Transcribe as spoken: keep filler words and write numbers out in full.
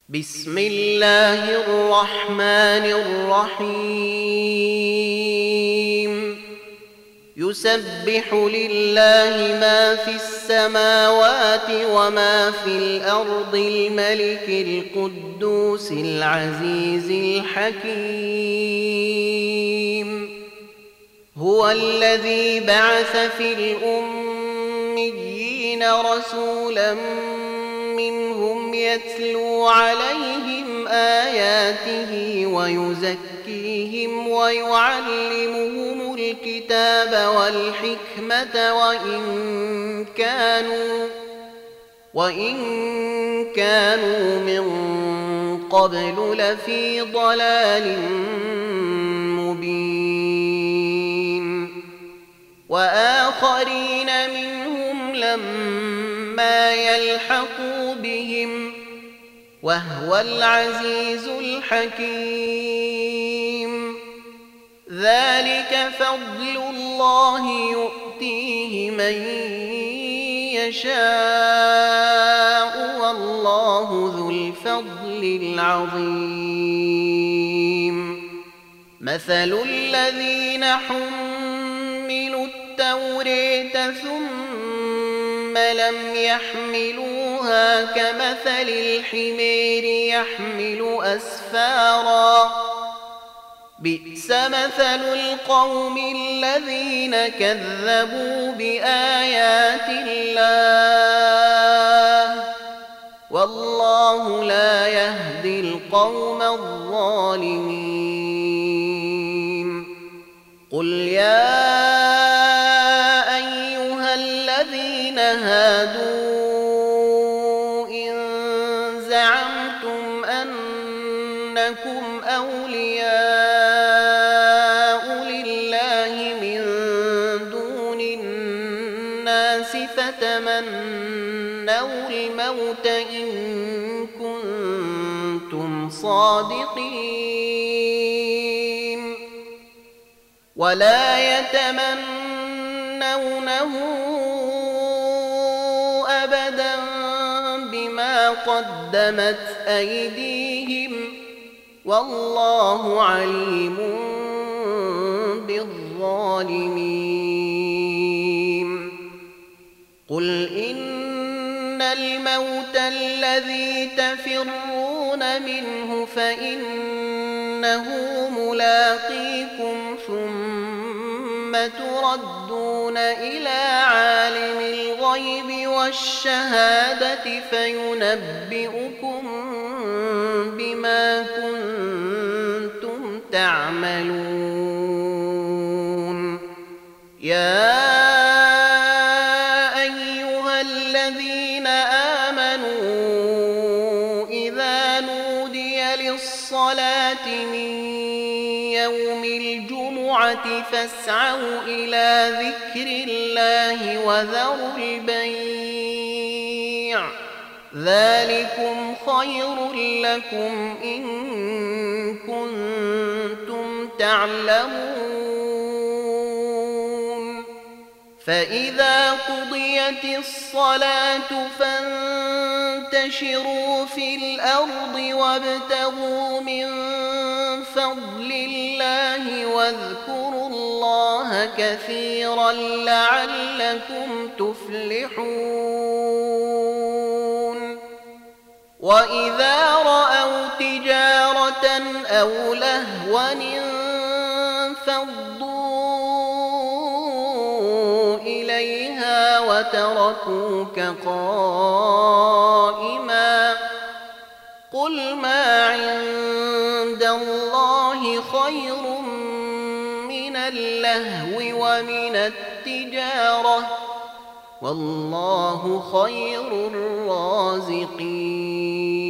بسم الله الرحمن الرحيم يسبح لله ما في السماوات وما في الأرض الملك القدوس العزيز الحكيم هو الذي بعث في الأميين رسولا منهم يتلو عليهم آياته ويزكيهم ويعلمهم الكتاب والحكمة وإن كانوا وإن كانوا من قبل لفي ضلال مبين وآخرين منهم لما يلحقوا بهم وهو العزيز الحكيم ذلك فضل الله يؤتيه من يشاء والله ذو الفضل العظيم مثل الذين حملوا التوراة ثم لم يحملوها كمثل الحمير يحمل أسفارا بئس مثل القوم الذين كذبوا بآيات الله والله لا يهدي القوم الظالمين قل يا أيها الذين هادوا إن زعمتم أنكم أولياء لله من دون الناس فتمنوا الموت إن كنتم صادقين ولا يتمنونه أبدا بما قدمت أيديهم والله عليم بالظالمين قل إن الموت الذي تفرون منه فإنه ملاقيكم ثم تردون إلى عالم الغيب والشهادة فينبئكم بما كنتم تعملون يا أيها الذين آمنوا إذا نودي للصلاة من يوم الجمعة فاسعوا إلى ذكر الله وذروا البيع ذلكم خير لكم إن كنتم تعلمون فإذا قضيت الصلاة فانتشروا في الأرض وابتغوا من فضل الله واذكروا الله كثيرا لعلكم تفلحون وإذا رأوا تجارة أو لهوا انفضوا إليها وتركوك قائما قل ما عند الله خير من اللهو ومن التجارة والله خير الرازقين